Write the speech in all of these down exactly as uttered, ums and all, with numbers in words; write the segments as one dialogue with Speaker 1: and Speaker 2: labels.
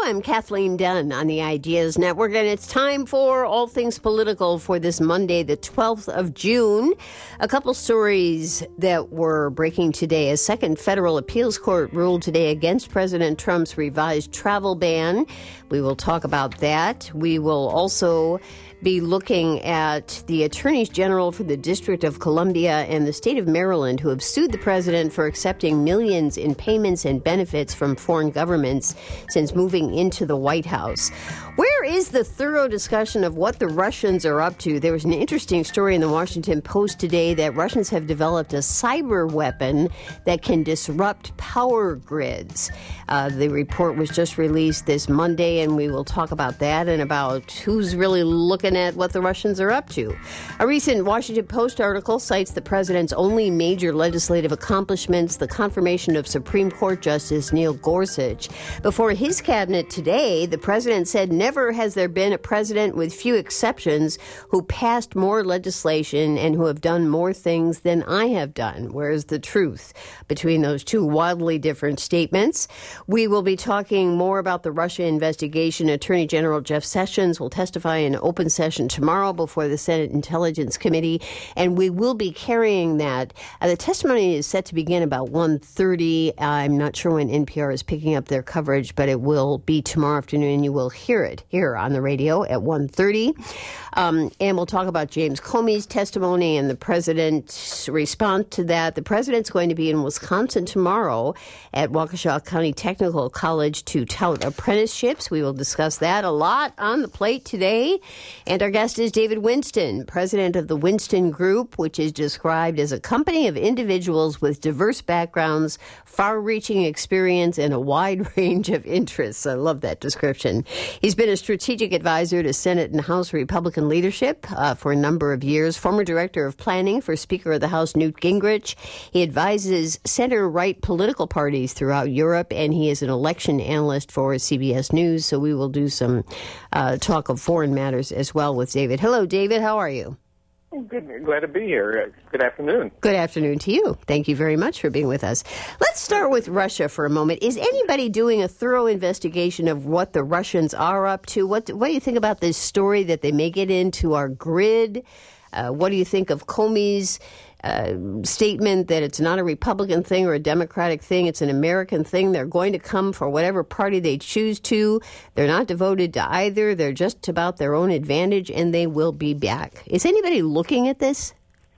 Speaker 1: I'm Kathleen Dunn on the Ideas Network, and it's time for All Things Political for this Monday, the twelfth of June. A couple stories that were breaking today. A second federal appeals court ruled today against President Trump's revised travel ban. We will talk about that. We will also be looking at the attorneys general for the District of Columbia and the state of Maryland who have sued the president for accepting millions in payments and benefits from foreign governments since moving into the White House. Where is the thorough discussion of what the Russians are up to? There was an interesting story in the Washington Post today that Russians have developed a cyber weapon that can disrupt power grids. Uh, the report was just released this Monday, and we will talk about that and about who's really looking at what the Russians are up to. A recent Washington Post article cites the president's only major legislative accomplishments, the confirmation of Supreme Court Justice Neil Gorsuch. Before his cabinet today, the president said never has there been a president, with few exceptions, who passed more legislation and who have done more things than I have done. Where's the truth between those two wildly different statements? We will be talking more about the Russia investigation. Attorney General Jeff Sessions will testify in open session tomorrow before the Senate Intelligence Committee, and we will be carrying that. Uh, the testimony is set to begin about one thirty. I'm not sure when N P R is picking up their coverage, but it will be tomorrow afternoon, and you will hear it here on the radio at one thirty. Um, and we'll talk about James Comey's testimony and the president's response to that. The president's going to be in Wisconsin tomorrow at Waukesha County Technical College to tout apprenticeships. We will discuss that. A lot on the plate today. And our guest is David Winston, president of the Winston Group, which is described as a company of individuals with diverse backgrounds, far-reaching experience, and a wide range of interests. I love that description. He's been a strategic advisor to Senate and House Republican leadership uh, for a number of years, former director of planning for Speaker of the House Newt Gingrich. He advises center-right political parties throughout Europe, and he is an election analyst for C B S News, so we will do some uh, talk of foreign matters as well with David. Hello, David. How are you?
Speaker 2: Good. Glad to be here. Good afternoon.
Speaker 1: Good afternoon to you. Thank you very much for being with us. Let's start with Russia for a moment. Is anybody doing a thorough investigation of what the Russians are up to? What, what do you think about this story that they may get into our grid? Uh, what do you think of Comey's uh, statement that it's not a Republican thing or a Democratic thing, it's an American thing? They're going to come for whatever party they choose to. They're not devoted to either. They're just about their own advantage, and they will be back. Is anybody looking at this?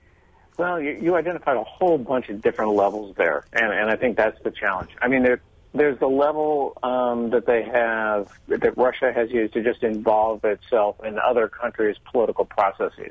Speaker 2: Well, you, you identified a whole bunch of different levels there, and, and I think that's the challenge. I mean, there, there's the level um, that they have, that Russia has used to just involve itself in other countries' political processes.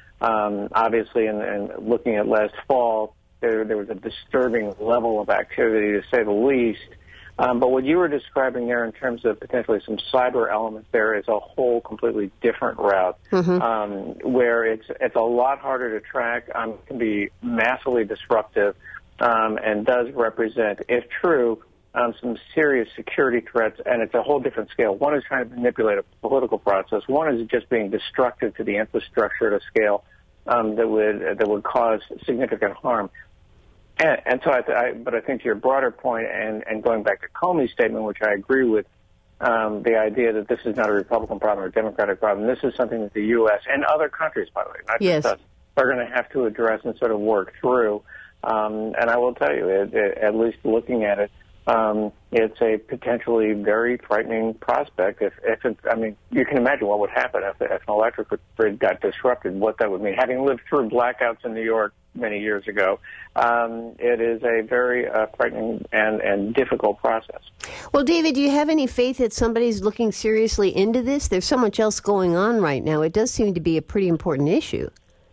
Speaker 2: Um, obviously, in, in looking at last fall, there, there was a disturbing level of activity, to say the least. Um, but what you were describing there in terms of potentially some cyber elements there is a whole completely different route, mm-hmm. um, where it's it's a lot harder to track, um, can be massively disruptive, um, and does represent, if true, um, some serious security threats, and it's a whole different scale. One is trying to manipulate a political process. One is just being destructive to the infrastructure at a scale um, that would that would cause significant harm. And, and so, I, th- I, but I think to your broader point, and, and going back to Comey's statement, which I agree with, um, the idea that this is not a Republican problem or a Democratic problem. This is something that the U S and other countries, by the way, not
Speaker 1: yes.
Speaker 2: just us, are going to have to address and sort of work through. Um, and I will tell you, it, it, at least looking at it, um, it's a potentially very frightening prospect. If, if it, I mean, you can imagine what would happen if, if an electric grid got disrupted, what that would mean. Having lived through blackouts in New York many years ago, um, it is a very uh, frightening and, and difficult process.
Speaker 1: Well, David, do you have any faith that somebody's looking seriously into this? There's so much else going on right now. It does seem to be a pretty important issue.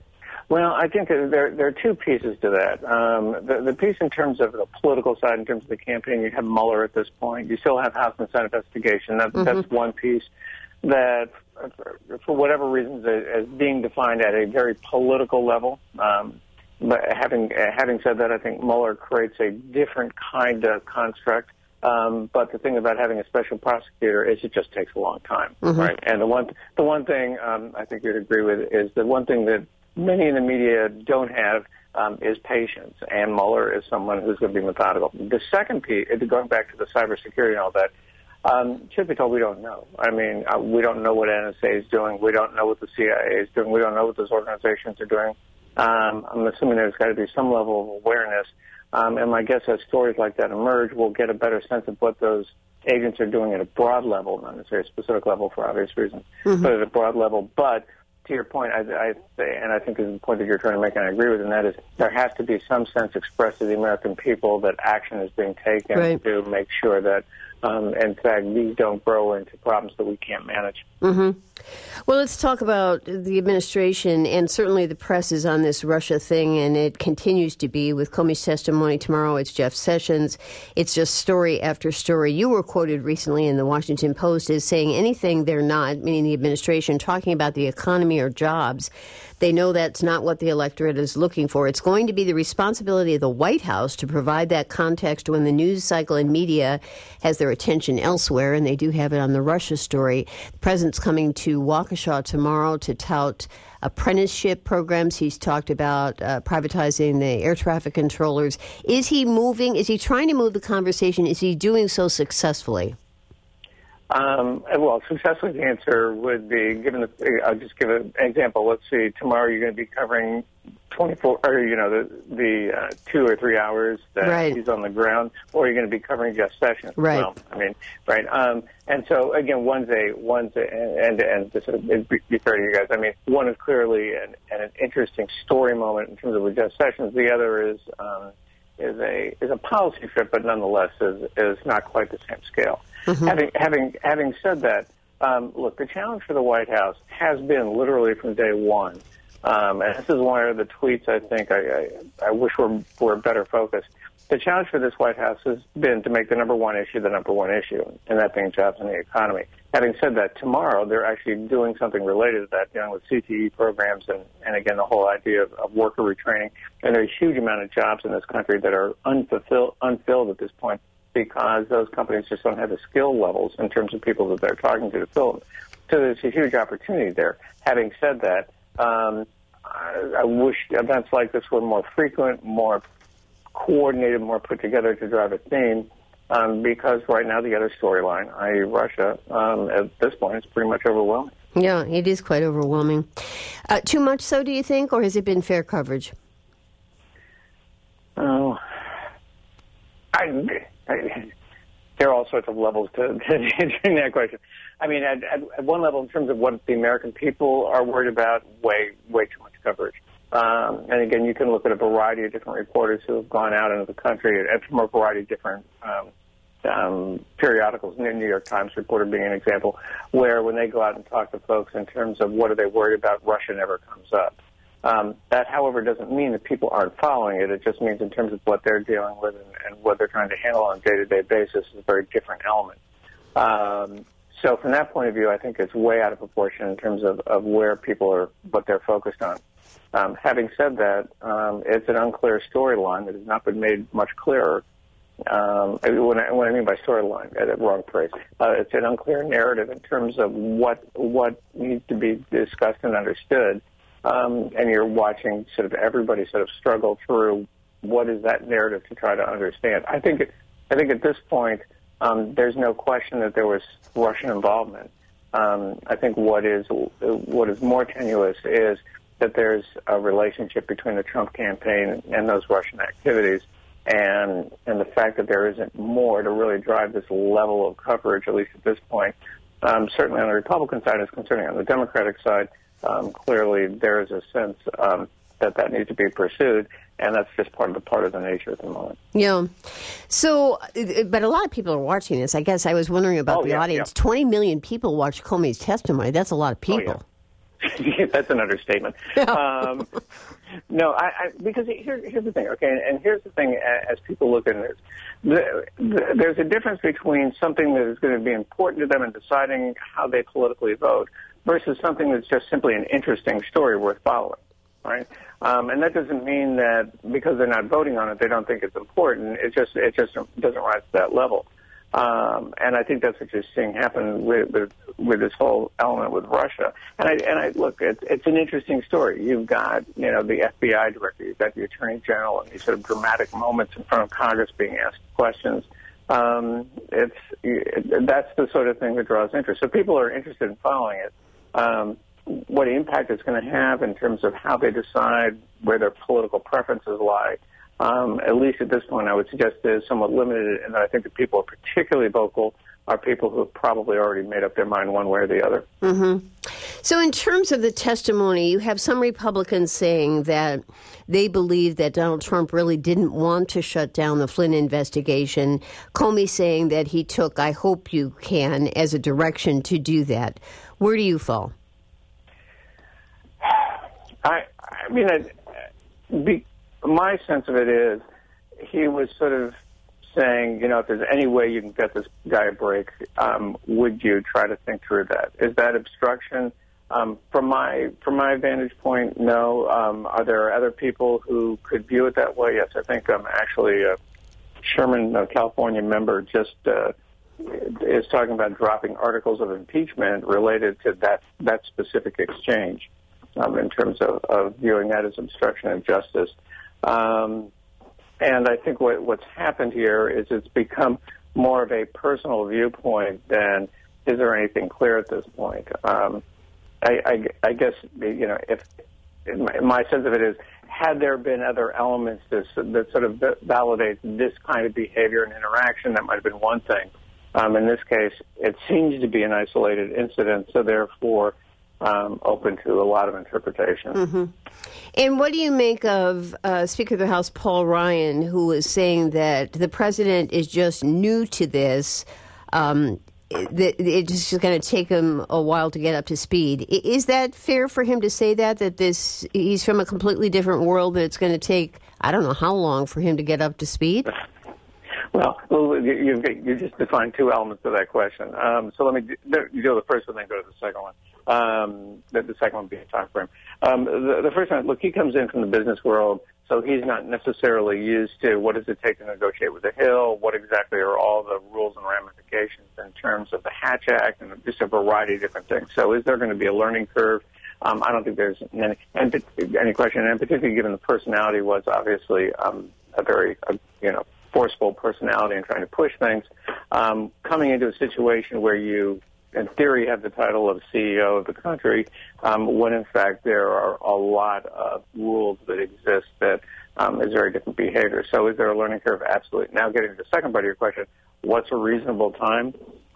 Speaker 2: Well, I think there there are two pieces to that. Um, the, the piece in terms of the political side, in terms of the campaign, you have Mueller at this point. You still have House and Senate investigation. That, mm-hmm. That's one piece that, for whatever reasons, is being defined at a very political level. Um, but having having said that, I think Mueller creates a different kind of construct. Um, but the thing about having a special prosecutor is it just takes a long time, mm-hmm. right? And the one the one thing um, I think you'd agree with is the one thing that many in the media don't have um, is patience, and Mueller is someone who's going to be methodical. The second piece, going back to the cybersecurity and all that, Um, truth be told, we don't know. I mean, uh, we don't know what N S A is doing. We don't know what the C I A is doing. We don't know what those organizations are doing. Um, I'm assuming there's got to be some level of awareness. Um, and my guess as stories like that emerge, we'll get a better sense of what those agents are doing at a broad level, not necessarily a specific level for obvious reasons, mm-hmm. but at a broad level. But to your point, I, I say, and I think is the point that you're trying to make, and I agree with, and that is there has to be some sense expressed to the American people that action is being taken right. to make sure that, um, in fact, these don't grow into problems that we can't manage.
Speaker 1: Mm-hmm. Well, let's talk about the administration, and certainly the press is on this Russia thing, and it continues to be. With Comey's testimony tomorrow, it's Jeff Sessions. It's just story after story. You were quoted recently in the Washington Post as saying anything they're not, meaning the administration, talking about the economy or jobs. They know that's not what the electorate is looking for. It's going to be the responsibility of the White House to provide that context when the news cycle and media has their attention elsewhere, and they do have it on the Russia story. The president's coming to Waukesha tomorrow to tout apprenticeship programs. He's talked about uh, privatizing the air traffic controllers. Is he moving? Is he trying to move the conversation? Is he doing so successfully?
Speaker 2: Um, well, successfully, the answer would be, given the, I'll just give an example. Let's see, tomorrow you're going to be covering twenty-four, or, you know, the, the uh, two or three hours that right. he's on the ground, or you're going to be covering Jeff Sessions.
Speaker 1: Right.
Speaker 2: Well, I mean, right. Um, and so, again, one's a, one's a, and, and just to be fair to you guys, I mean, one is clearly an, an interesting story moment in terms of with Jeff Sessions. The other is, um, is a, is a policy trip, but nonetheless is, is not quite the same scale. Mm-hmm. Having having having said that, um, look, the challenge for the White House has been literally from day one, um, and this is one of the tweets I think I, I, I wish were were better focused. The challenge for this White House has been to make the number one issue the number one issue, and that being jobs and the economy. Having said that, tomorrow they're actually doing something related to that, dealing with C T E programs and, and again, the whole idea of, of worker retraining. And there's a huge amount of jobs in this country that are unfulfilled, unfilled at this point, because those companies just don't have the skill levels in terms of people that they're talking to to fill them. So there's a huge opportunity there. Having said that, um, I, I wish events like this were more frequent, more coordinated, more put together to drive a theme, um, because right now the other storyline, that is. Russia, um, at this point, is pretty much overwhelming.
Speaker 1: Yeah, it is quite overwhelming. Uh, too much so, do you think, or has it been fair coverage?
Speaker 2: Oh, I... I, there are all sorts of levels to, to answering that question. I mean, at, at, at one level, in terms of what the American people are worried about, way, way too much coverage. Um, and again, you can look at a variety of different reporters who have gone out into the country, and from a variety of different um, um, periodicals. The New York Times reporter being an example, where when they go out and talk to folks in terms of what are they worried about, Russia never comes up. Um, that, however, doesn't mean that people aren't following it. It just means in terms of what they're dealing with and, and what they're trying to handle on a day-to-day basis is a very different element. Um, so from that point of view, I think it's way out of proportion in terms of, of where people are, what they're focused on. Um, having said that, um, it's an unclear storyline that has not been made much clearer. Um, when, I, when I mean by storyline, uh, wrong phrase. Uh, it's an unclear narrative in terms of what what needs to be discussed and understood. Um, and you're watching sort of everybody sort of struggle through what is that narrative to try to understand. I think I think at this point, um, there's no question that there was Russian involvement. Um, I think what is what is more tenuous is that there's a relationship between the Trump campaign and those Russian activities, and and the fact that there isn't more to really drive this level of coverage, at least at this point. Um, certainly on the Republican side is concerning. On the Democratic side, Um, clearly, there is a sense um, that that needs to be pursued, and that's just part of the partisan nature at the moment.
Speaker 1: Yeah. So, but a lot of people are watching this. I guess I was wondering about
Speaker 2: oh,
Speaker 1: the
Speaker 2: yeah,
Speaker 1: audience.
Speaker 2: Yeah.
Speaker 1: twenty million people watched Comey's testimony. That's a lot of people.
Speaker 2: Oh, yeah. That's an understatement. um, no, I, I, because here, here's the thing, okay, and, and here's the thing as people look at this. The, the, there's a difference between something that is going to be important to them in deciding how they politically vote versus something that's just simply an interesting story worth following, right? Um, and that doesn't mean that because they're not voting on it, they don't think it's important. It just it just doesn't rise to that level. Um, and I think that's what you're seeing happen with, with with this whole element with Russia. And I and I look, it's it's an interesting story. You've got you know the F B I director, you've got the Attorney General, and these sort of dramatic moments in front of Congress being asked questions. um, it's it, that's the sort of thing that draws interest. So people are interested in following it. Um, what impact it's going to have in terms of how they decide where their political preferences lie, um, at least at this point, I would suggest is somewhat limited, and I think the people who are particularly vocal are people who have probably already made up their mind one way or the other.
Speaker 1: Mm-hmm. So in terms of the testimony, you have some Republicans saying that they believe that Donald Trump really didn't want to shut down the Flynn investigation. Comey saying that he took, I hope you can, as a direction to do that. Where do you fall?
Speaker 2: I, I mean, I, be, my sense of it is he was sort of saying, you know, if there's any way you can get this guy a break, um, would you try to think through that? Is that obstruction? Um, from my from my vantage point, no. Um, are there other people who could view it that way? Yes, I think um, actually uh, Sherman, a California member, just uh, is talking about dropping articles of impeachment related to that, that specific exchange um, in terms of, of viewing that as obstruction of justice. Um, And I think what, what's happened here is it's become more of a personal viewpoint than is there anything clear at this point. Um, I, I, I guess, you know, if my, my sense of it is, had there been other elements that, that sort of validate this kind of behavior and interaction, that might have been one thing. Um, in this case, it seems to be an isolated incident, so therefore um, open to a lot of interpretation.
Speaker 1: Mm-hmm. And what do you make of uh, Speaker of the House Paul Ryan, who is saying that the president is just new to this, um, that it's just going to take him a while to get up to speed? Is that fair for him to say that, that this he's from a completely different world, that it's going to take, I don't know how long for him to get up to speed?
Speaker 2: Well, you, you just defined two elements of that question. Um, so let me do, you do the first one, then go to the second one. Um, the, the second one being time frame. Um, the, the first one, look, he comes in from the business world, so he's not necessarily used to what does it take to negotiate with the Hill, what exactly are all the rules and ramifications in terms of the Hatch Act, and just a variety of different things. So is there going to be a learning curve? Um, I don't think there's any, any question, and particularly given the personality was obviously um, a very, uh, you know, forceful personality and trying to push things, um, coming into a situation where you, in theory, have the title of C E O of the country, um, when in fact there are a lot of rules that exist that um, is very different behavior. So is there a learning curve? Absolutely. Now getting to the second part of your question, what's a reasonable time?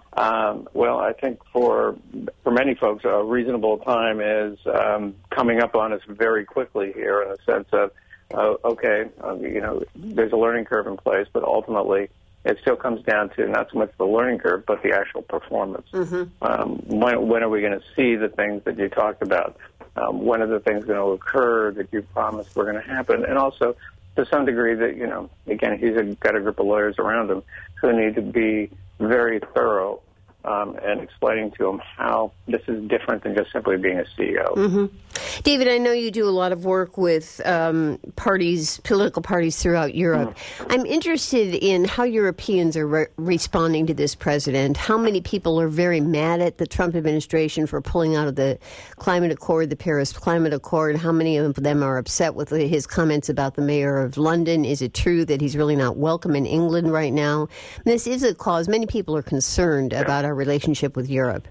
Speaker 2: Um, well, I think for for many folks, a reasonable time is um, coming up on us very quickly here in the sense of, Uh, okay, uh, you know, there's a learning curve in place, but ultimately it still comes down to not so much the learning curve, but the actual performance. Mm-hmm. Um, when, when are we going to see the things that you talked about? Um, when are the things going to occur that you promised were going to happen? And also, to some degree, that, you know, again, he's a, got a group of lawyers around him who need to be very thorough Um, and explaining to them how this is different than just simply being a C E O.
Speaker 1: Mm-hmm. David, I know you do a lot of work with um, parties, political parties throughout Europe. Mm. I'm interested in how Europeans are re- responding to this president. How many people are very mad at the Trump administration for pulling out of the climate accord, the Paris Climate Accord? How many of them are upset with his comments about the mayor of London? Is it true that he's really not welcome in England right now? This is a cause. Many people are concerned yeah. about our relationship with Europe.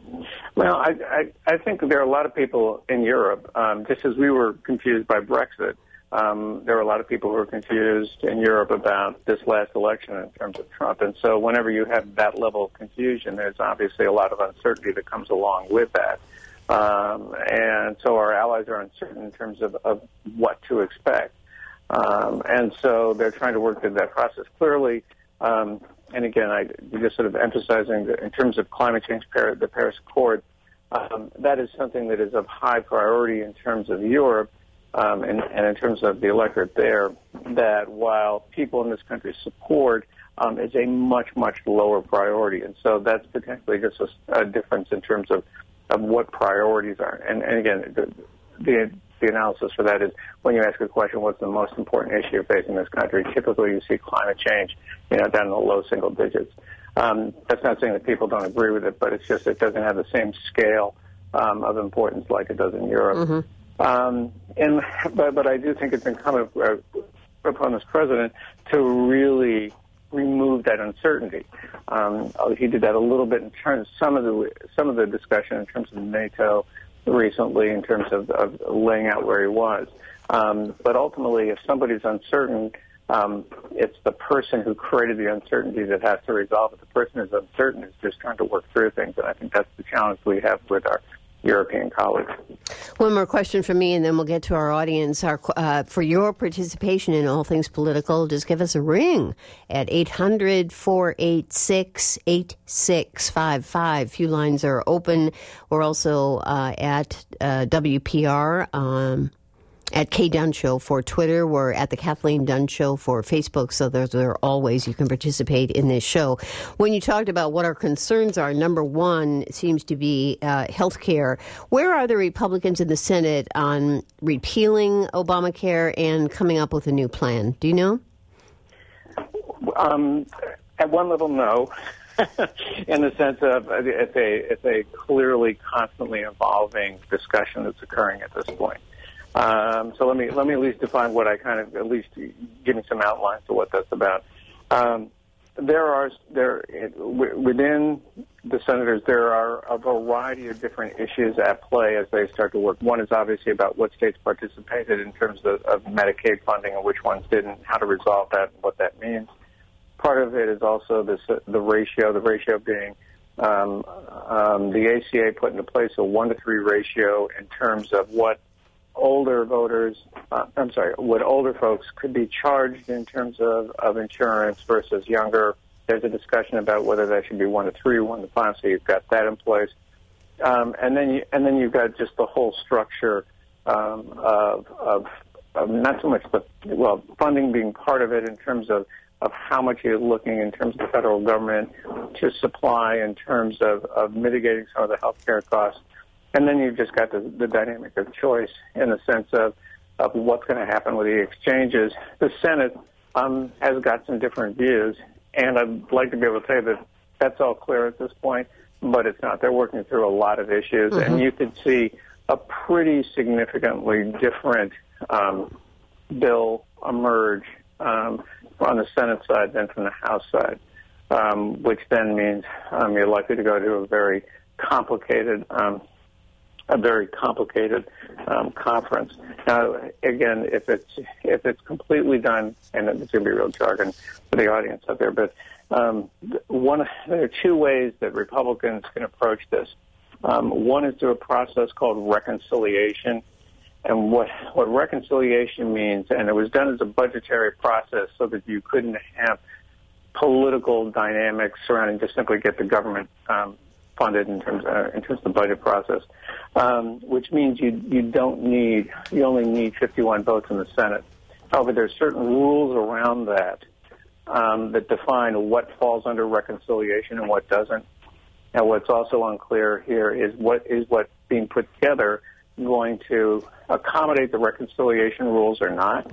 Speaker 2: Well, I, I, I think there are a lot of people in Europe, um, just as we were confused by Brexit, um, there are a lot of people who are confused in Europe about this last election in terms of Trump. And so whenever you have that level of confusion, there's obviously a lot of uncertainty that comes along with that. Um, and so our allies are uncertain in terms of, of what to expect. Um, and so they're trying to work through that process. Clearly, um, and again, I just sort of emphasizing that in terms of climate change, the Paris Accord, um, that is something that is of high priority in terms of Europe um, and, and in terms of the electorate there, that while people in this country support, um, is a much, much lower priority. And so that's potentially just a, a difference in terms of, of what priorities are. And, and again, the, the The analysis for that is when you ask a question, what's the most important issue facing this country? Typically, you see climate change, you know, down in the low single digits. Um, that's not saying that people don't agree with it, but it's just it doesn't have the same scale um, of importance like it does in Europe. Mm-hmm. Um, and but, but I do think it's incumbent upon this president to really remove that uncertainty. Um, he did that a little bit in terms some of the some of the discussion in terms of NATO recently, in terms of, of laying out where he was. Um, but ultimately, if somebody's uncertain, um, it's the person who created the uncertainty that has to resolve it. The person who's uncertain is just trying to work through things, and I think that's the challenge we have with our European colleagues.
Speaker 1: One more question from me, and then we'll get to our audience. Our, uh, for your participation in All Things Political, just give us a ring at eight hundred, four eight six, eight six five five. Few lines are open. We're also uh, at uh, W P R, um, at Kay Dunn Show for Twitter. We're at the Kathleen Dunn Show for Facebook, so those are all ways you can participate in this show. When you talked about what our concerns are, number one seems to be uh, health care. Where are the Republicans in the Senate on repealing Obamacare and coming up with a new plan? Do you know?
Speaker 2: Um, at one level, no. In the sense of it's a, it's a clearly constantly evolving discussion that's occurring at this point. Um, so let me let me at least define what I kind of at least give me some outlines to what that's about. Um, there are there within the senators there are a variety of different issues at play as they start to work. One is obviously about what states participated in terms of, of Medicaid funding and which ones didn't, how to resolve that, and what that means. Part of it is also this, the ratio. The ratio being um, um, the A C A put into place a one to three ratio in terms of what older voters, uh, I'm sorry, what older folks could be charged in terms of, of insurance versus younger. There's a discussion about whether that should be one to three, one to five, so you've got that in place. Um, and then you, and then you've got just the whole structure um, of, of, of not so much the, well, funding being part of it in terms of, of how much you're looking in terms of the federal government to supply in terms of, of mitigating some of the health care costs. And then you've just got the, the dynamic of choice in the sense of, of what's going to happen with the exchanges. The Senate um, has got some different views, and I'd like to be able to say that that's all clear at this point, but it's not. They're working through a lot of issues, mm-hmm. and you could see a pretty significantly different um, bill emerge um, on the Senate side than from the House side, um, which then means um, you're likely to go to a very complicated um a very complicated um, conference. Now, again, if it's if it's completely done, and it's going to be real jargon for the audience out there, but um, one there are two ways that Republicans can approach this. Um, one is through a process called reconciliation, and what what reconciliation means, and it was done as a budgetary process so that you couldn't have political dynamics surrounding just simply get the government um, funded in terms uh, in terms of the budget process, um, which means you you don't need you only need fifty-one votes in the Senate. However, there are certain rules around that um, that define what falls under reconciliation and what doesn't. And what's also unclear here is what is what being put together going to accommodate the reconciliation rules or not.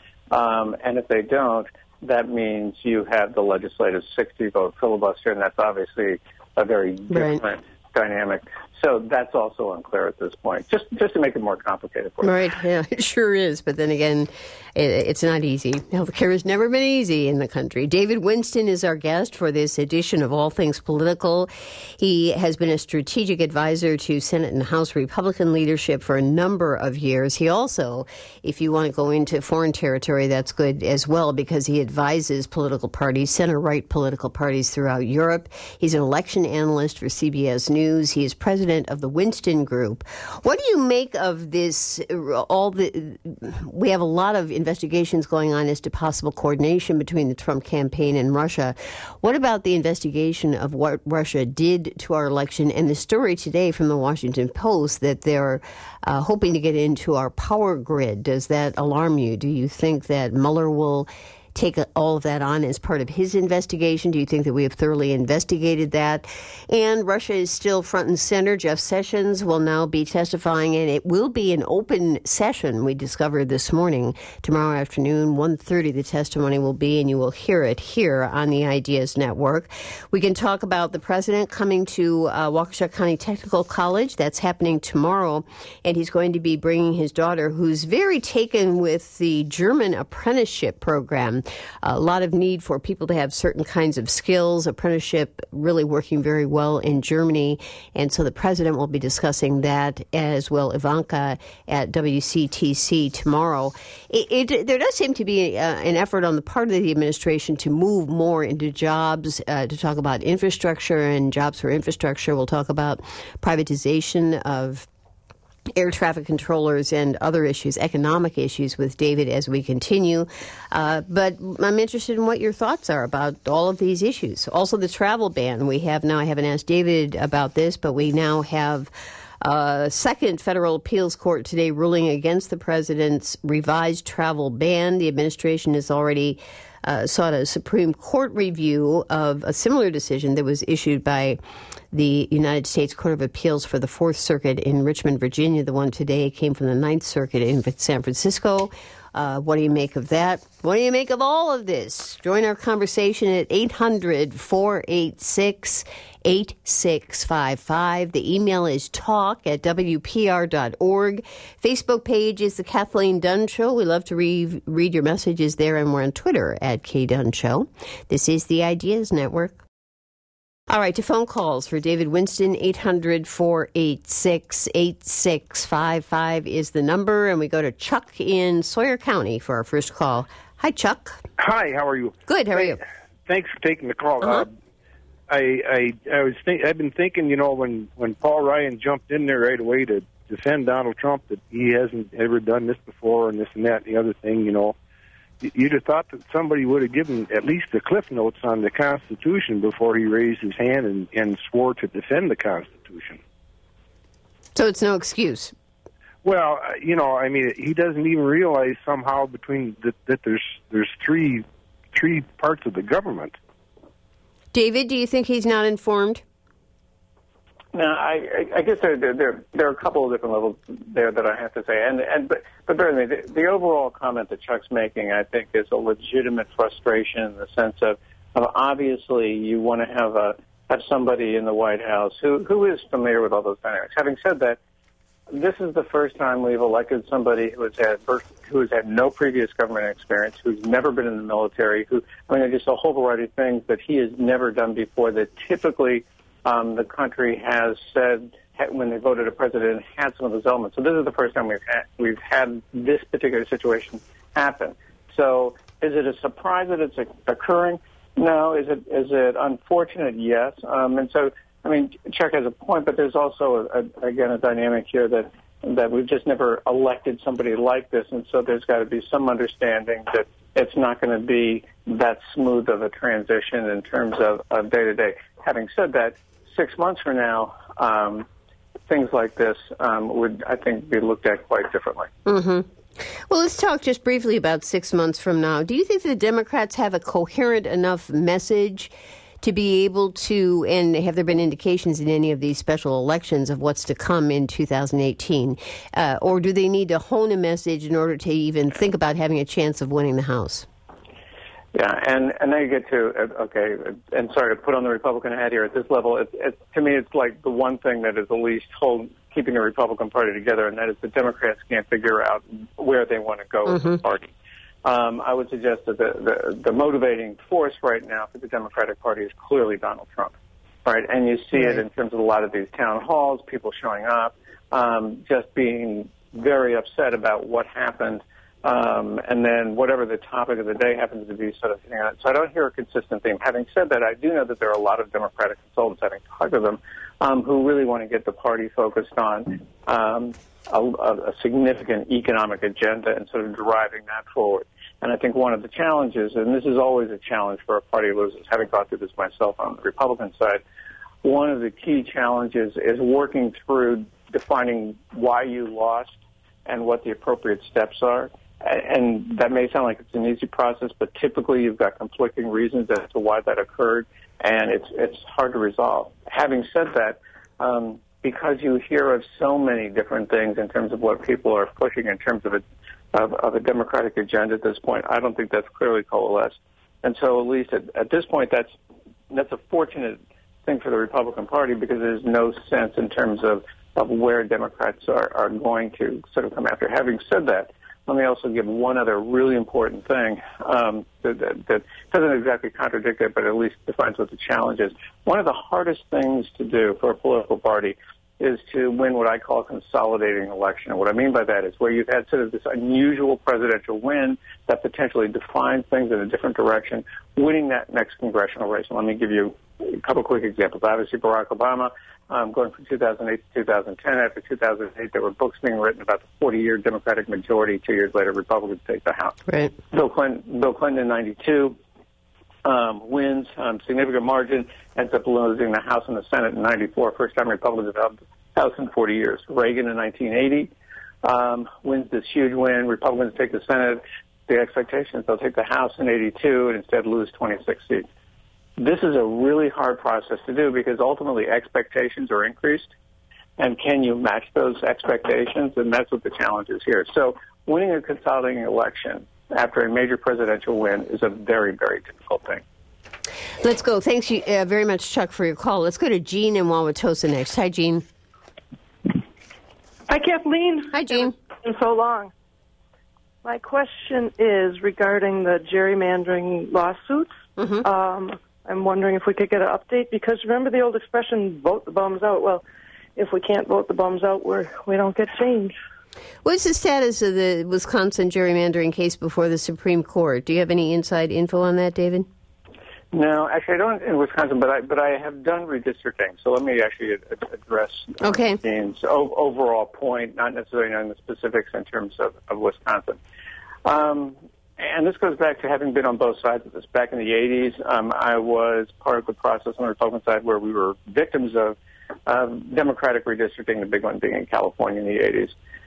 Speaker 2: Um, and if they don't, that means you have the legislative sixty vote filibuster, and that's obviously a very different right. dynamic. So that's also unclear at this point, just just to make it more complicated for you.
Speaker 1: Right, yeah, it sure is. But then again, it, it's not easy. Healthcare has never been easy in the country. David Winston is our guest for this edition of All Things Political. He has been a strategic advisor to Senate and House Republican leadership for a number of years. He also, if you want to go into foreign territory, that's good as well, because he advises political parties, center-right political parties throughout Europe. He's an election analyst for C B S News. He is president of the Winston Group. What do you make of this? All the we have a lot of investigations going on as to possible coordination between the Trump campaign and Russia. What about the investigation of what Russia did to our election and the story today from the Washington Post that they're uh, hoping to get into our power grid? Does that alarm you? Do you think that Mueller will take all of that on as part of his investigation? Do you think that we have thoroughly investigated that? And Russia is still front and center. Jeff Sessions will now be testifying, and it will be an open session, we discovered this morning. Tomorrow afternoon, one thirty, the testimony will be, and you will hear it here on the Ideas Network. We can talk about the president coming to uh, Waukesha County Technical College. That's happening tomorrow, and he's going to be bringing his daughter, who's very taken with the German apprenticeship program. Um, a lot of need for people to have certain kinds of skills, apprenticeship really working very well in Germany. And so the president will be discussing that, as well Ivanka at W C T C tomorrow. It, it, there does seem to be uh, an effort on the part of the administration to move more into jobs, uh, to talk about infrastructure and jobs for infrastructure. We'll talk about privatization of air traffic controllers and other issues, economic issues with David as we continue. Uh, but I'm interested in what your thoughts are about all of these issues. Also, the travel ban. We have now, I haven't asked David about this, but we now have a second federal appeals court today ruling against the president's revised travel ban. The administration has already uh, sought a Supreme Court review of a similar decision that was issued by the United States Court of Appeals for the Fourth Circuit in Richmond, Virginia. The one today came from the Ninth Circuit in San Francisco. Uh, what do you make of that? What do you make of all of this? Join our conversation at eight hundred, four eight six, eight six five five. The email is talk at W P R dot org. Facebook page is The Kathleen Dunn Show. We love to re- read your messages there, and we're on Twitter at K Dunn Show. This is the Ideas Network. All right, to phone calls for David Winston, eight hundred, four eight six, eight six five five is the number, and we go to Chuck in Sawyer County for our first call. Hi, Chuck.
Speaker 3: Hi, how are you?
Speaker 1: Good, how are you?
Speaker 3: Thanks for taking the call.
Speaker 1: Uh-huh.
Speaker 3: Uh, I, I, I was think, I've been thinking, you know, when, when Paul Ryan jumped in there right away to defend Donald Trump, that he hasn't ever done this before and this and that and the other thing, you know. You'd have thought that somebody would have given at least the cliff notes on the Constitution before he raised his hand and, and swore to defend the Constitution.
Speaker 1: So it's no excuse.
Speaker 3: Well, you know, I mean, he doesn't even realize somehow between that, that there's there's three three parts of the government.
Speaker 1: David, do you think he's not informed?
Speaker 2: No, I, I guess there, there there are a couple of different levels there that I have to say, and and but but certainly the, the overall comment that Chuck's making, I think, is a legitimate frustration in the sense of, of obviously you want to have a have somebody in the White House who who is familiar with all those dynamics. Having said that, this is the first time we've elected somebody who has had who has had no previous government experience, who's never been in the military, who I mean, just a whole variety of things that he has never done before that typically. Um, the country has said when they voted a president had some of those elements. So this is the first time we've had, we've had this particular situation happen. So is it a surprise that it's occurring? No. Is it is it unfortunate? Yes. Um, and so, I mean, Chuck has a point, but there's also, a, a, again, a dynamic here that, that we've just never elected somebody like this, and so there's got to be some understanding that it's not going to be that smooth of a transition in terms of, of day-to-day. Having said that, six months from now, um, things like this um, would, I think, be looked at quite differently.
Speaker 1: Mm-hmm. Well, let's talk just briefly about six months from now. Do you think the Democrats have a coherent enough message to be able to, and have there been indications in any of these special elections of what's to come in two thousand eighteen? Uh, or do they need to hone a message in order to even think about having a chance of winning the House?
Speaker 2: Yeah, and, and then you get to, okay, and sorry to put on the Republican hat here at this level, it's, it's, to me it's like the one thing that is the least hold, keeping the Republican Party together, and that is the Democrats can't figure out where they want to go mm-hmm. with the party. Um, I would suggest that the, the, the motivating force right now for the Democratic Party is clearly Donald Trump, right? And you see right. it in terms of a lot of these town halls, people showing up, um, just being very upset about what happened. Um, and then whatever the topic of the day happens to be, sort of hitting on it. So I don't hear a consistent theme. Having said that, I do know that there are a lot of Democratic consultants, having talked to them, um, who really want to get the party focused on um, a, a significant economic agenda and sort of driving that forward. And I think one of the challenges, and this is always a challenge for a party losers, having gone through this myself on the Republican side, one of the key challenges is working through defining why you lost and what the appropriate steps are. And that may sound like it's an easy process, but typically you've got conflicting reasons as to why that occurred, and it's it's hard to resolve. Having said that, um, because you hear of so many different things in terms of what people are pushing in terms of a, of, of a Democratic agenda at this point, I don't think that's clearly coalesced. And so at least at, at this point, that's that's a fortunate thing for the Republican Party because there's no sense in terms of, of where Democrats are, are going to sort of come after. Having said that, let me also give one other really important thing um, that, that, that doesn't exactly contradict it, but at least defines what the challenge is. One of the hardest things to do for a political party is to win what I call a consolidating election. And what I mean by that is where you've had sort of this unusual presidential win that potentially defines things in a different direction, winning that next congressional race. And let me give you a couple quick examples. Obviously, Barack Obama, um, going from two thousand eight to two thousand ten. After two thousand eight, there were books being written about the forty-year Democratic majority. Two years later, Republicans take the House.
Speaker 1: Right.
Speaker 2: Bill Clinton, Bill Clinton in ninety-two. Um, wins, um, significant margin, ends up losing the House and the Senate in ninety-four, first time Republicans have held the House in forty years. Reagan in nineteen eighty um, wins this huge win. Republicans take the Senate. The expectation is they'll take the House in eighty-two and instead lose twenty-six seats. This is a really hard process to do because ultimately expectations are increased. And can you match those expectations? And that's what the challenge is here. So winning a consolidating election after a major presidential win is a very, very difficult thing.
Speaker 1: Let's go. Thanks you, uh, very much, Chuck, for your call. Let's go to Jean in Wauwatosa next. Hi, Jean.
Speaker 4: Hi, Kathleen.
Speaker 1: Hi, Jean.
Speaker 4: It's been so long. My question is regarding the gerrymandering lawsuits.
Speaker 1: Mm-hmm.
Speaker 4: Um, I'm wondering if we could get an update, because remember the old expression, vote the bums out. Well, if we can't vote the bums out, we're, we don't get change.
Speaker 1: What's the status of the Wisconsin gerrymandering case before the Supreme Court? Do you have any inside info on that, David?
Speaker 2: No, actually, I don't in Wisconsin, but I but I have done redistricting. So let me actually address
Speaker 1: okay.
Speaker 2: Dean's overall point, not necessarily on the specifics in terms of, of Wisconsin. Um, and this goes back to having been on both sides of this. Back in the eighties, um, I was part of the process on the Republican side where we were victims of um, Democratic redistricting, the big one being in California in the eighties.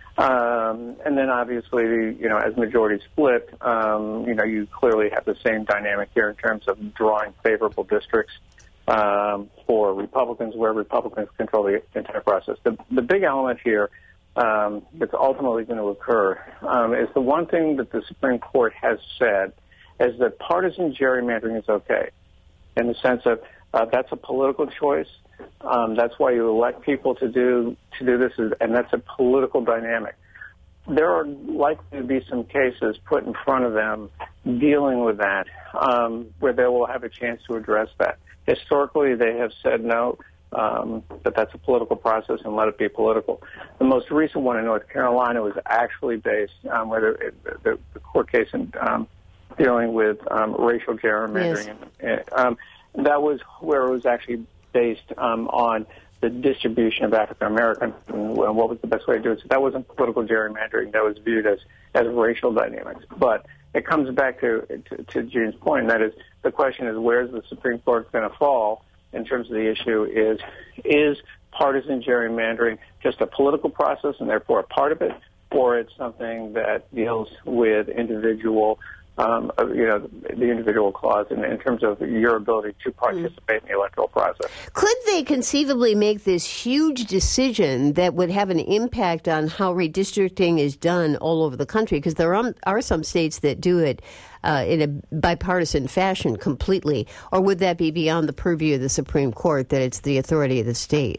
Speaker 2: Um, and then obviously, you know, as majorities split, um, you know, you clearly have the same dynamic here in terms of drawing favorable districts um, for Republicans where Republicans control the entire process. The, the big element here um, that's ultimately going to occur um, is the one thing that the Supreme Court has said is that partisan gerrymandering is okay, in the sense of uh, that's a political choice. Um, that's why you elect people to do to do this, and that's a political dynamic. There are likely to be some cases put in front of them dealing with that, um, where they will have a chance to address that. Historically, they have said no, um, that that's a political process and let it be political. The most recent one in North Carolina was actually based on um, where the, the, the court case in, um, dealing with um, racial gerrymandering. Yes. And, um, that was where it was actually based um, on the distribution of African Americans and what was the best way to do it. So that wasn't political gerrymandering. That was viewed as, as racial dynamics. But it comes back to, to, to Gene's point, and that is the question is where's the Supreme Court going to fall in terms of the issue is, is partisan gerrymandering just a political process and therefore a part of it, or it's something that deals with individual Um, you know, the individual clause in, in terms of your ability to participate mm. in the electoral process.
Speaker 1: Could they conceivably make this huge decision that would have an impact on how redistricting is done all over the country? Because there are, are some states that do it uh, in a bipartisan fashion completely. Or would that be beyond the purview of the Supreme Court, that it's the authority of the state?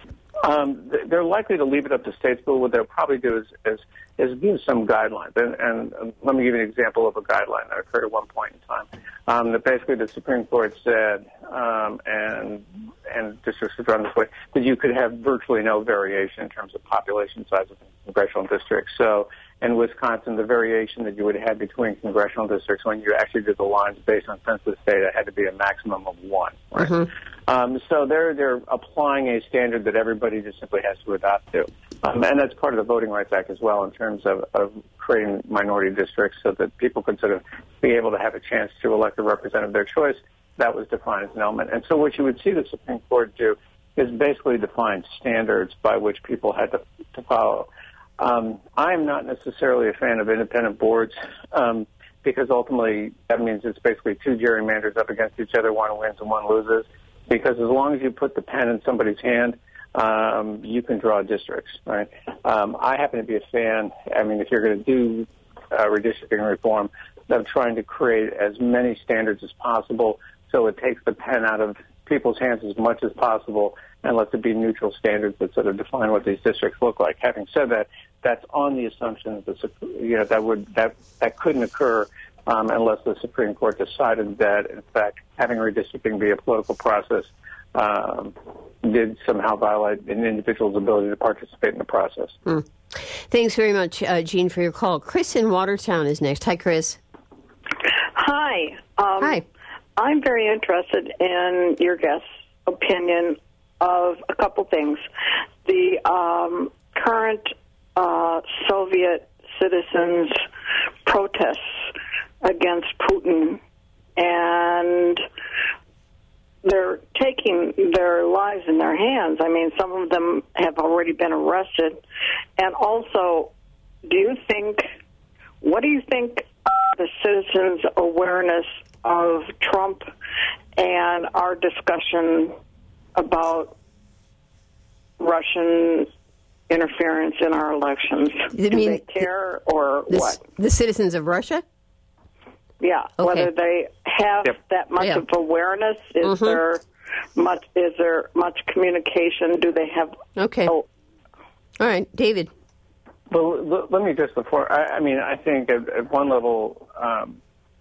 Speaker 2: Um, they're likely to leave it up to states, but what they'll probably do is, is, is give some guidelines. And, and um, let me give you an example of a guideline that occurred at one point in time. Um, that basically the Supreme Court said, um, and and districts have run this way, that you could have virtually no variation in terms of population size of congressional districts. So in Wisconsin, the variation that you would have between congressional districts when you actually did the lines based on census data had to be a maximum of one. Right? Mm-hmm. Um, so they're they're applying a standard that everybody just simply has to adopt to. Um, and that's part of the Voting Rights Act as well in terms of, of creating minority districts so that people could sort of be able to have a chance to elect a representative of their choice. That was defined as an element. And so what you would see the Supreme Court do is basically define standards by which people had to, to follow. Um, I'm not necessarily a fan of independent boards um, because ultimately that means it's basically two gerrymanders up against each other, one wins and one loses. Because as long as you put the pen in somebody's hand, um, you can draw districts, right? Um, I happen to be a fan, I mean, if you're going to do uh, redistricting reform, of trying to create as many standards as possible so it takes the pen out of people's hands as much as possible and lets it be neutral standards that sort of define what these districts look like. Having said that, that's on the assumption that the, you know, that would that that couldn't occur um, unless the Supreme Court decided that, in fact, having redistricting be a political process um, did somehow violate an individual's ability to participate in the process.
Speaker 1: Mm. Thanks very much, uh, Gene, for your call. Chris in Watertown is next. Hi, Chris.
Speaker 5: Hi. Um,
Speaker 1: Hi.
Speaker 5: I'm very interested in your guest's opinion of a couple things. The um, current uh, Soviet citizens' protests against Putin, and they're taking their lives in their hands. I mean, some of them have already been arrested. And also, do you think, what do you think the citizens' awareness of Trump and our discussion about Russian interference in our elections?
Speaker 1: You
Speaker 5: do
Speaker 1: mean
Speaker 5: they care or
Speaker 1: the,
Speaker 5: what?
Speaker 1: The citizens of Russia?
Speaker 5: Yeah,
Speaker 1: Okay.
Speaker 5: whether they have
Speaker 2: Yep.
Speaker 5: that much
Speaker 1: Yeah.
Speaker 5: of awareness. Is
Speaker 1: Mhm.
Speaker 5: there much? Is there much communication? Do they have?
Speaker 1: Okay.
Speaker 5: Oh,
Speaker 1: All right, David.
Speaker 2: Well, l- let me just before. I, I mean, I think at, at one level, um,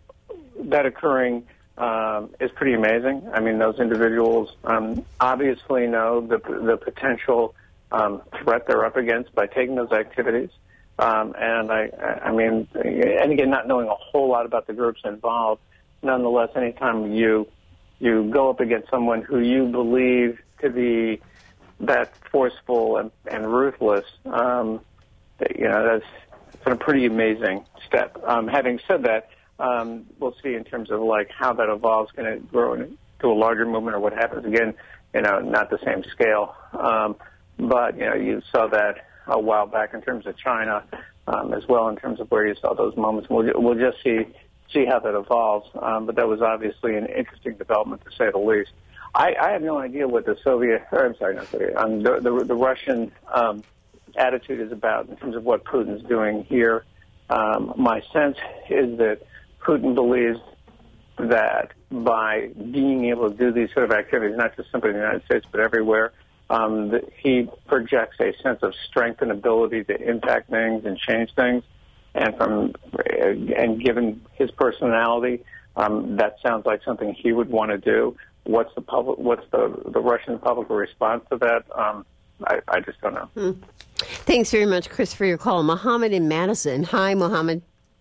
Speaker 2: that occurring um, is pretty amazing. I mean, those individuals um, obviously know the the potential um, threat they're up against by taking those activities. Um, and I, I mean, and again, not knowing a whole lot about the groups involved, nonetheless, anytime you you go up against someone who you believe to be that forceful and, and ruthless, um, you know, that's, that's a pretty amazing step. Um, having said that, um, we'll see in terms of like how that evolves, going to grow into a larger movement or what happens. Again, you know, not the same scale, um, but you know, you saw that a while back in terms of China, um, as well in terms of where you saw those moments. We'll, we'll just see see how that evolves. Um, but that was obviously an interesting development, to say the least. I, I have no idea what the Soviet, or I'm sorry, not Soviet, um, the, the, the Russian um, attitude is about in terms of what Putin's doing here. Um, my sense is that Putin believes that by being able to do these sort of activities, not just simply in the United States, but everywhere, Um, that he projects a sense of strength and ability to impact things and change things, and from and given his personality, um, that sounds like something he would want to do. What's the public? What's the the Russian public response to that? Um, I, I just don't know.
Speaker 1: Hmm. Thanks very much, Chris, for your call. Mohammed in Madison. Hi, Mohammed.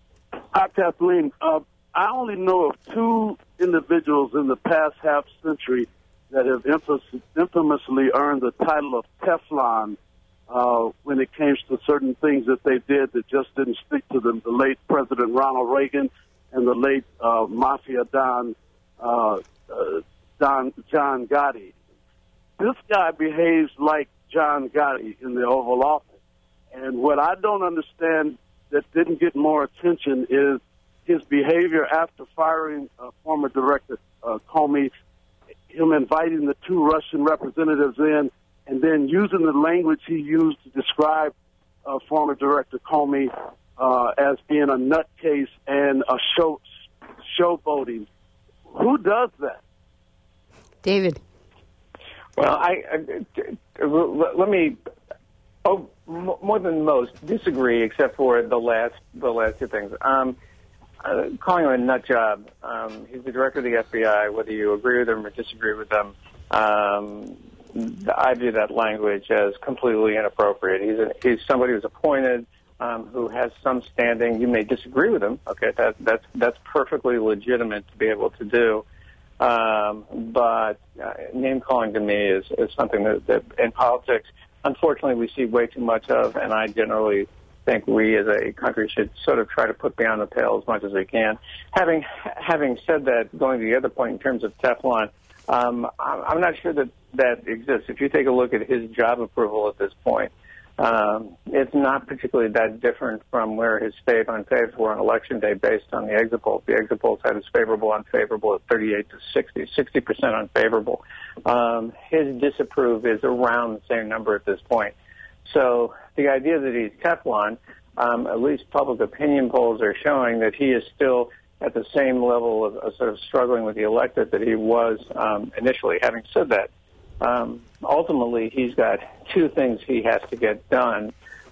Speaker 6: Hi, Kathleen. Uh, I only know of two individuals in the past half century that have infamously earned the title of Teflon uh, when it came to certain things that they did that just didn't stick to them. The late President Ronald Reagan and the late uh, Mafia Don, uh, uh, Don John Gotti. This guy behaves like John Gotti in the Oval Office. And what I don't understand that didn't get more attention is his behavior after firing uh, former director uh, Comey, him inviting the two Russian representatives in, and then using the language he used to describe uh, former director Comey uh, as being a nutcase and a show showboating. Who does that?
Speaker 1: David.
Speaker 2: Well, I, I let me. Oh, more than most disagree, except for the last the last two things. Um, Uh, calling him a nut job. Um, he's the director of the F B I. Whether you agree with him or disagree with him, um, I view that language as completely inappropriate. He's a, he's somebody who's appointed, um, who has some standing. You may disagree with him. Okay, that that's that's perfectly legitimate to be able to do. Um, but uh, name calling to me is, is something that, that in politics, unfortunately, we see way too much of, and I generally think we as a country should sort of try to put beyond the pale as much as we can. Having having said that, going to the other point in terms of Teflon, um, I'm not sure that that exists. If you take a look at his job approval at this point, um, it's not particularly that different from where his fave unfavors were on election day based on the exit polls. The exit polls had his favorable unfavorable at thirty-eight to sixty, sixty percent unfavorable. Um, his disapprove is around the same number at this point. So the idea that he's Teflon, um, at least public opinion polls are showing that he is still at the same level of, of sort of struggling with the electorate that he was um, initially. Having said that, um, ultimately he's got two things he has to get done.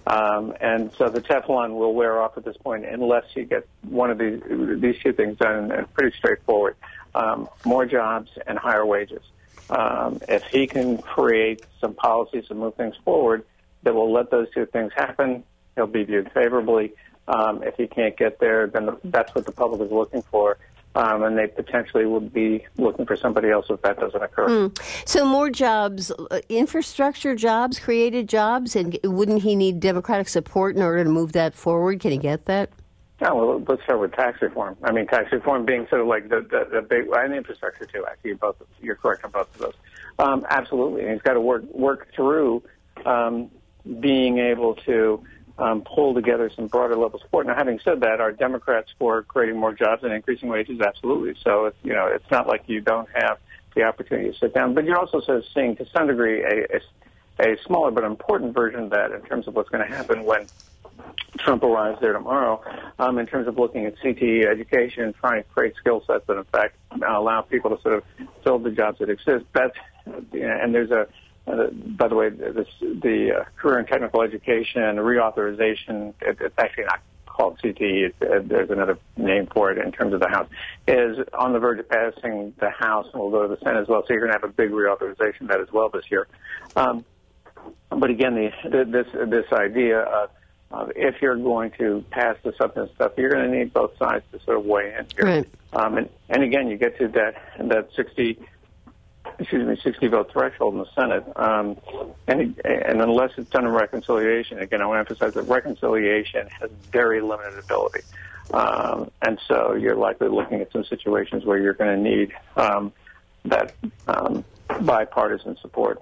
Speaker 2: Um, and so the Teflon will wear off at this point unless you get one of these these two things done, and pretty straightforward. Um, more jobs and higher wages. Um, if he can create some policies to move things forward that will let those two things happen, he'll be viewed favorably. Um, if he can't get there, then the, that's what the public is looking for. Um, and they potentially would be looking for somebody else if that doesn't occur. Mm.
Speaker 1: So more jobs, uh, infrastructure jobs, created jobs, and wouldn't he need Democratic support in order to move that forward? Can he get that?
Speaker 2: Oh, well, let's start with tax reform. I mean, tax reform being sort of like the, the, the big, and infrastructure too, actually. You're, both, you're correct on both of those. Um, absolutely. And he's got to work, work through um, being able to Um, pull together some broader level support. Now, having said that, are Democrats for creating more jobs and increasing wages? Absolutely. So, it's, you know, it's not like you don't have the opportunity to sit down. But you're also sort of seeing, to some degree, a, a, a smaller but important version of that in terms of what's going to happen when Trump arrives there tomorrow, um, in terms of looking at C T E education, trying to create skill sets that, in fact, allow people to sort of fill the jobs that exist. That's, you know, and there's a Uh, by the way, this, the uh, career and technical education reauthorization, it, it's actually not called C T E, it, uh, there's another name for it in terms of the House, is on the verge of passing the House and will go to the Senate as well. So you're going to have a big reauthorization of that as well this year. Um, but again, the, the, this this idea of uh, if you're going to pass the substance stuff, you're going to need both sides to sort of weigh in here.
Speaker 1: Right.
Speaker 2: Um, and, and again, you get to that that sixty. excuse me, sixty vote threshold in the Senate. Um, and, and unless it's done in reconciliation, again, I want to emphasize that reconciliation has very limited ability. Um, and so you're likely looking at some situations where you're going to need um, that um, bipartisan support.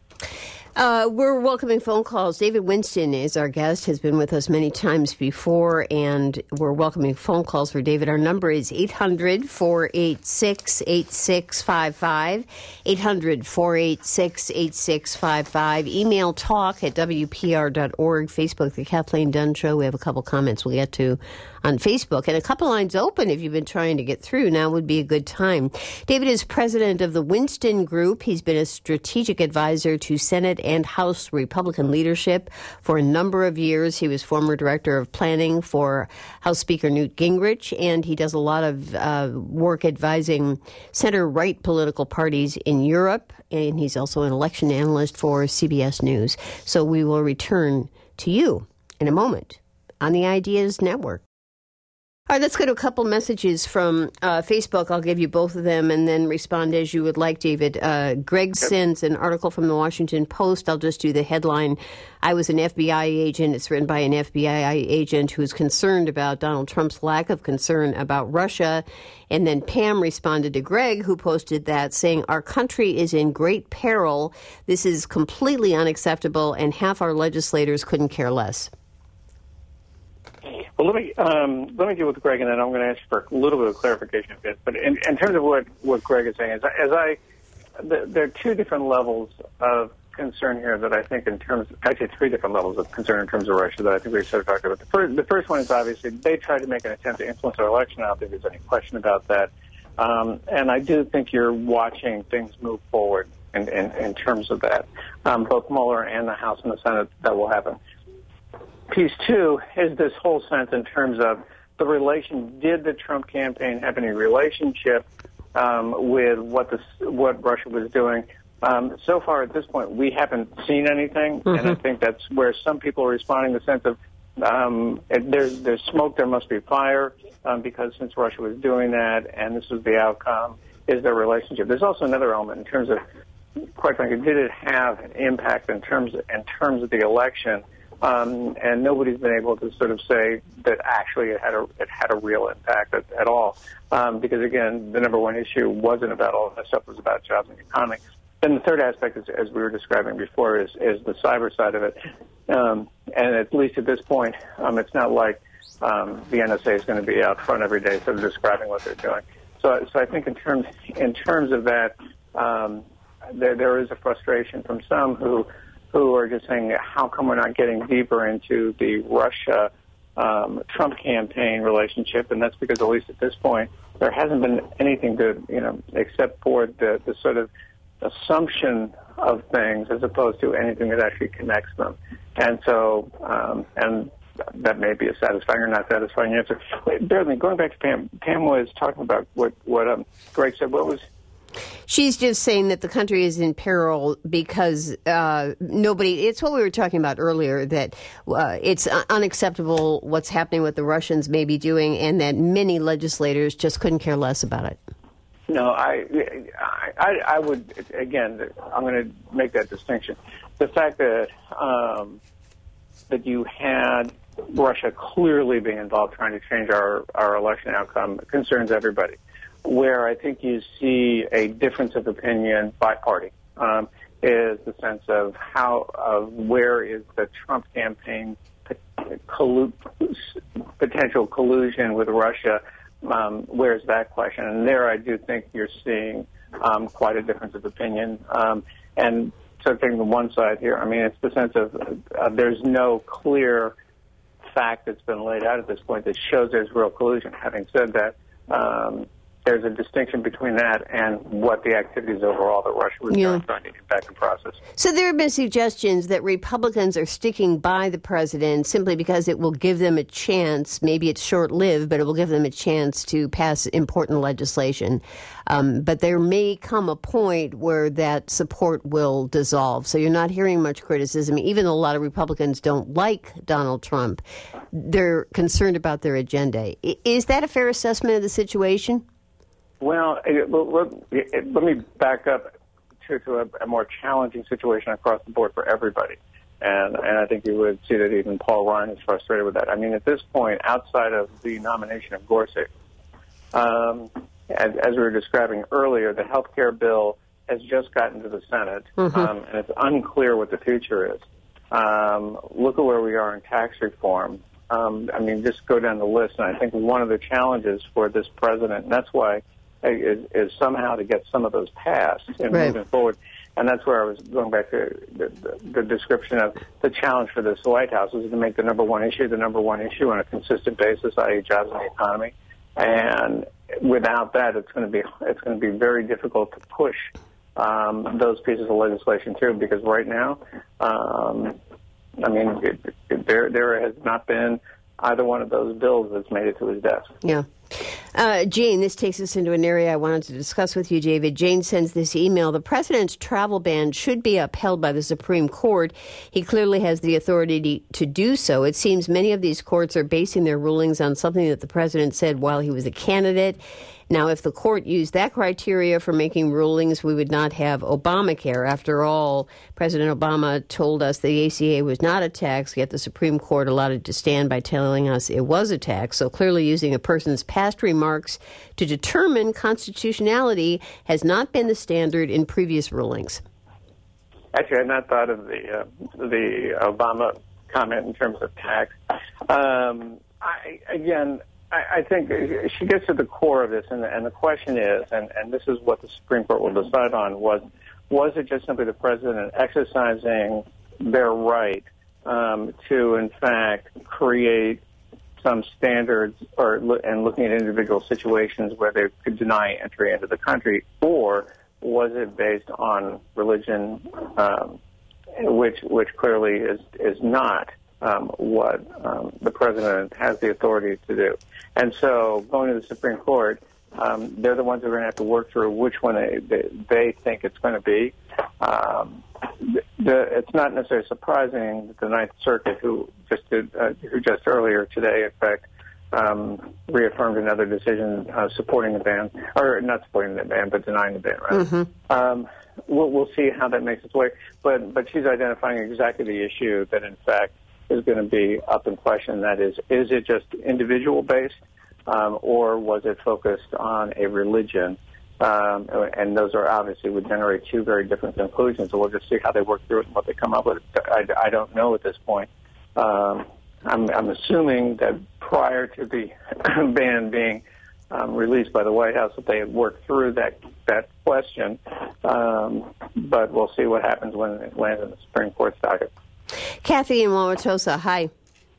Speaker 1: Uh, we're welcoming phone calls. David Winston is our guest, has been with us many times before, and we're welcoming phone calls for David. Our number is eight hundred, four eight six, eight six five five, eight hundred, four eight six, eight six five five. Email talk at W P R dot org. Facebook, The Kathleen Dunn Show. We have a couple comments we'll get to on Facebook, and a couple lines open if you've been trying to get through. Now would be a good time. David is president of the Winston Group. He's been a strategic advisor to Senate and House Republican leadership for a number of years. He was former director of planning for House Speaker Newt Gingrich, and he does a lot of uh, work advising center-right political parties in Europe, and he's also an election analyst for C B S News. So we will return to you in a moment on the Ideas Network. All right, let's go to a couple messages from uh, Facebook. I'll give you both of them and then respond as you would like, David. Uh, Greg sends an article from the Washington Post. I'll just do the headline. I was an F B I agent. It's written by an F B I agent who's concerned about Donald Trump's lack of concern about Russia. And then Pam responded to Greg, who posted that, saying, our country is in great peril. This is completely unacceptable, and half our legislators couldn't care less.
Speaker 2: Well, let me um, let me deal with Greg, and then I'm going to ask for a little bit of clarification of this. But in, in terms of what, what Greg is saying, as I, as I the, there are two different levels of concern here that I think in terms, actually three different levels of concern in terms of Russia that I think we should talk about. The first, the first one is obviously they tried to make an attempt to influence our election. I don't think there's any question about that. Um, and I do think you're watching things move forward in, in, in terms of that. Um, both Mueller and the House and the Senate, that will happen. Piece two is this whole sense in terms of the relation. Did the Trump campaign have any relationship um, with what the what Russia was doing? Um, so far at this point, we haven't seen anything, mm-hmm. and I think that's where some people are responding. The sense of um, if there's there's smoke, there must be fire, um, because since Russia was doing that, and this was the outcome, is their relationship. There's also another element in terms of, quite frankly, did it have an impact in terms of, in terms of the election? Um, and nobody's been able to sort of say that actually it had a it had a real impact at, at all. Um, because again, the number one issue wasn't about all of that stuff; it was about jobs and the economy. Then the third aspect, is, as we were describing before, is, is the cyber side of it. Um, and at least at this point, um, it's not like um, the N S A is going to be out front every day sort of describing what they're doing. So, so I think in terms in terms of that, um, there there is a frustration from some who. who are just saying, how come we're not getting deeper into the Russia um, Trump campaign relationship? And that's because, at least at this point, there hasn't been anything to, you know, except for the, the sort of assumption of things as opposed to anything that actually connects them. and so, um, and that may be a satisfying or not satisfying answer. Wait, bear with me. Going back to Pam, Pam was talking about what, what um, Greg said. What was...
Speaker 1: She's just saying that the country is in peril because uh, nobody, it's what we were talking about earlier, that uh, it's unacceptable what's happening, what the Russians may be doing, and that many legislators just couldn't care less about it.
Speaker 2: No, I, I, I would, again, I'm going to make that distinction. The fact that um, that you had Russia clearly being involved trying to change our, our election outcome concerns everybody. Where I think you see a difference of opinion by party um, is the sense of how, of where is the Trump campaign collu- potential collusion with Russia. Um, where's that question? And there I do think you're seeing um, quite a difference of opinion. Um, and so taking the one side here, I mean, it's the sense of uh, there's no clear fact that's been laid out at this point that shows there's real collusion. Having said that, um, there's a distinction between that and what the activities overall that Russia was
Speaker 1: yeah.
Speaker 2: trying to get back in process.
Speaker 1: So there have been suggestions that Republicans are sticking by the president simply because it will give them a chance, maybe it's short-lived, but it will give them a chance to pass important legislation. Um, but there may come a point where that support will dissolve. So you're not hearing much criticism. Even though a lot of Republicans don't like Donald Trump, they're concerned about their agenda. Is that a fair assessment of the situation?
Speaker 2: Well, let me back up to, to a, a more challenging situation across the board for everybody. And, and I think you would see that even Paul Ryan is frustrated with that. I mean, at this point, outside of the nomination of Gorsuch, um, as, as we were describing earlier, the health care bill has just gotten to the Senate, mm-hmm. um, and it's unclear what the future is. Um, look at where we are in tax reform. Um, I mean, just go down the list, and I think one of the challenges for this president, and that's why Is, is somehow to get some of those passed and
Speaker 1: right.
Speaker 2: moving forward. And that's where I was going back to the, the, the description of the challenge for this White House is to make the number one issue the number one issue on a consistent basis, that is jobs and the economy. And without that, it's going to be it's going to be very difficult to push um, those pieces of legislation through, because right now, um, I mean, it, it, there there has not been either one of those bills that's made it to his desk.
Speaker 1: Yeah. Uh, Jane, this takes us into an area I wanted to discuss with you, David. Jane sends this email. The president's travel ban should be upheld by the Supreme Court. He clearly has the authority to do so. It seems many of these courts are basing their rulings on something that the president said while he was a candidate. Now, if the court used that criteria for making rulings, we would not have Obamacare. After all, President Obama told us the A C A was not a tax, yet the Supreme Court allowed it to stand by telling us it was a tax. So clearly using a person's past remarks to determine constitutionality has not been the standard in previous rulings.
Speaker 2: Actually, I had not thought of the, uh, the Obama comment in terms of tax. Um, I, again... I think she gets to the core of this, and the, and the question is, and, and this is what the Supreme Court will decide on, was was it just simply the president exercising their right um, to, in fact, create some standards or and looking at individual situations where they could deny entry into the country, or was it based on religion, um, which which clearly is is not um, what um, the president has the authority to do. And so going to the Supreme Court, um, they're the ones who are going to have to work through which one they, they, they think it's going to be. Um, the, it's not necessarily surprising that the Ninth Circuit, who just did, uh, who just earlier today, in fact, um, reaffirmed another decision uh, supporting the ban, or not supporting the ban, but denying the ban, rather. Mm-hmm. Um, we'll, we'll see how that makes its way. But, but she's identifying exactly the issue that, in fact, is going to be up in question. That is, is it just individual-based, um, or was it focused on a religion? Um, and those are obviously would generate two very different conclusions. So we'll just see how they work through it and what they come up with. I, I don't know at this point. Um, I'm, I'm assuming that prior to the ban being um, released by the White House, that they had worked through that that question. Um, but we'll see what happens when it lands in the Supreme Court's docket.
Speaker 1: Kathy in Wauwatosa, hi.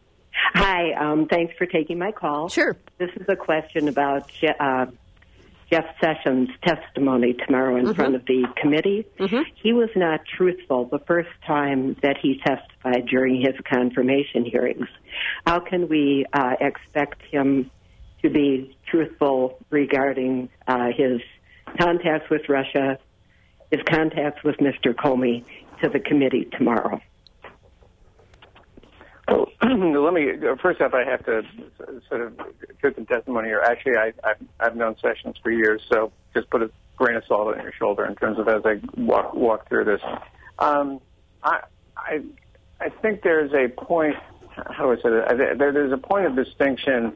Speaker 7: Hi, um, thanks for taking my call.
Speaker 1: Sure.
Speaker 7: This is a question about uh, Jeff Sessions' testimony tomorrow in mm-hmm. front of the committee. Mm-hmm. He was not truthful the first time that he testified during his confirmation hearings. How can we uh, expect him to be truthful regarding uh, his contacts with Russia, his contacts with Mister Comey, to the committee tomorrow?
Speaker 2: Well, let me, first off, I have to sort of give some testimony here. Actually, I, I've, I've known Sessions for years, so just put a grain of salt on your shoulder in terms of as I walk, walk through this. Um, I, I, I think there's a point, how do I say that? There, there's a point of distinction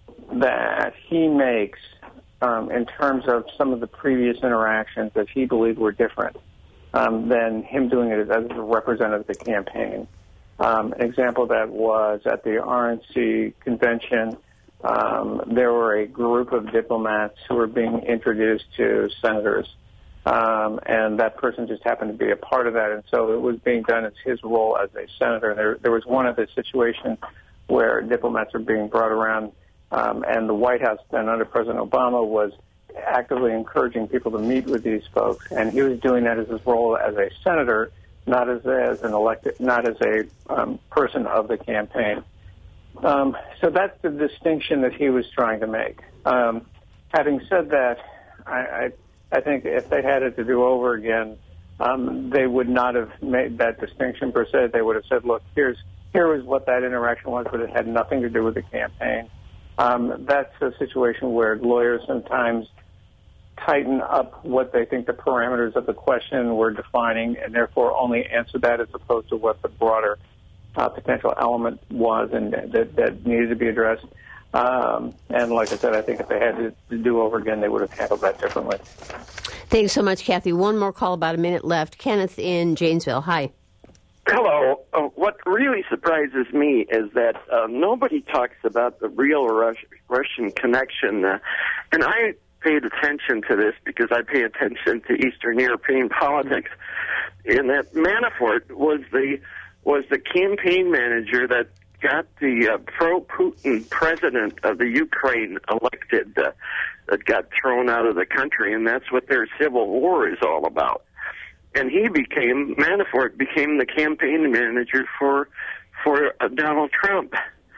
Speaker 2: that he makes um, in terms of some of the previous interactions that he believed were different um, than him doing it as a representative of the campaign. Um, an example of that was at the R N C convention, um, there were a group of diplomats who were being introduced to senators, um, and that person just happened to be a part of that, and so it was being done as his role as a senator. There, there was one other situation where diplomats were being brought around, um, and the White House, then under President Obama, was actively encouraging people to meet with these folks, and he was doing that as his role as a senator, not as, as an elected, not as a um, person of the campaign. Um, so that's the distinction that he was trying to make. Um, having said that, I, I, I think if they had it to do over again, um, they would not have made that distinction per se. They would have said, look, here's here was what that interaction was, but it had nothing to do with the campaign. Um, that's a situation where lawyers sometimes tighten up what they think the parameters of the question were defining and therefore only answer that as opposed to what the broader uh, potential element was and that, that needed to be addressed. Um, and like I said, I think if they had to do over again, they would have handled that differently.
Speaker 1: Thanks so much, Kathy. One more call, about a minute left. Kenneth in Janesville. Hi.
Speaker 8: Hello. Uh, what really surprises me is that uh, nobody talks about the real Rus- Russian connection. Uh, and I paid attention to this because I pay attention to Eastern European politics. And that Manafort was the was the campaign manager that got the uh, pro-Putin president of the Ukraine elected, uh, that got thrown out of the country, and that's what their civil war is all about. And he became, Manafort became the campaign manager for for uh, Donald Trump.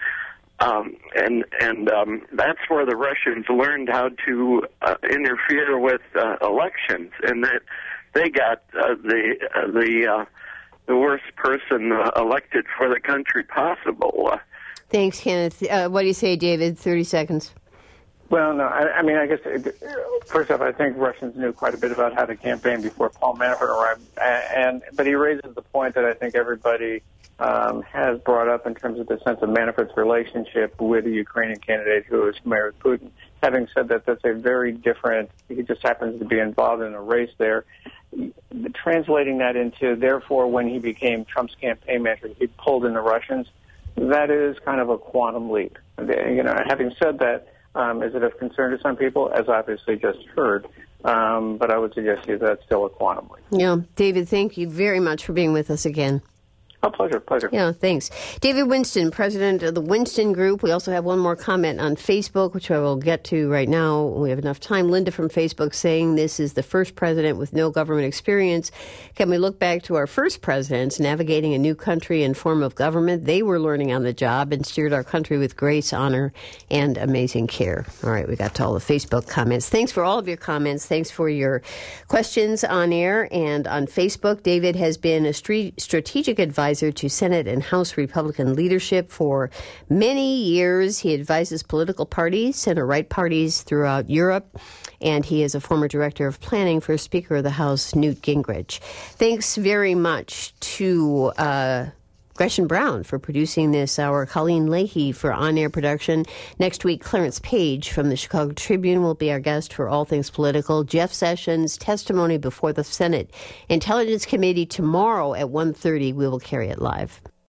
Speaker 8: Um, and and um, that's where the Russians learned how to uh, interfere with uh, elections, and that they got uh, the uh, the uh, the worst person uh, elected for the country possible. Uh,
Speaker 1: Thanks, Kenneth. Uh, what do you say, David? Thirty seconds.
Speaker 2: Well, no, I, I mean, I guess, it, first off, I think Russians knew quite a bit about how to campaign before Paul Manafort arrived. And, but he raises the point that I think everybody um, has brought up in terms of the sense of Manafort's relationship with the Ukrainian candidate who is familiar with Putin. Having said that, that's a very different, he just happens to be involved in a race there. Translating that into, therefore, when he became Trump's campaign manager, he pulled in the Russians, that is kind of a quantum leap. You know, having said that, Um, is it of concern to some people, as obviously just heard? Um, but I would suggest to you that's still a quantum leap.
Speaker 1: Yeah. David, thank you very much for being with us again.
Speaker 2: Oh, pleasure, pleasure.
Speaker 1: Yeah, thanks. David Winston, president of the Winston Group. We also have one more comment on Facebook, which I will get to right now. We have enough time. Linda from Facebook saying this is the first president with no government experience. Can we look back to our first presidents navigating a new country and form of government? They were learning on the job and steered our country with grace, honor, and amazing care. All right, we got to all the Facebook comments. Thanks for all of your comments. Thanks for your questions on air and on Facebook. David has been a strategic advisor to Senate and House Republican leadership for many years. He advises political parties, center-right parties throughout Europe, and he is a former director of planning for Speaker of the House, Newt Gingrich. Thanks very much to uh, Gresham Brown for producing this hour, Colleen Leahy for on-air production. Next week, Clarence Page from the Chicago Tribune will be our guest for All Things Political. Jeff Sessions' testimony before the Senate Intelligence Committee tomorrow at one thirty. We will carry it live.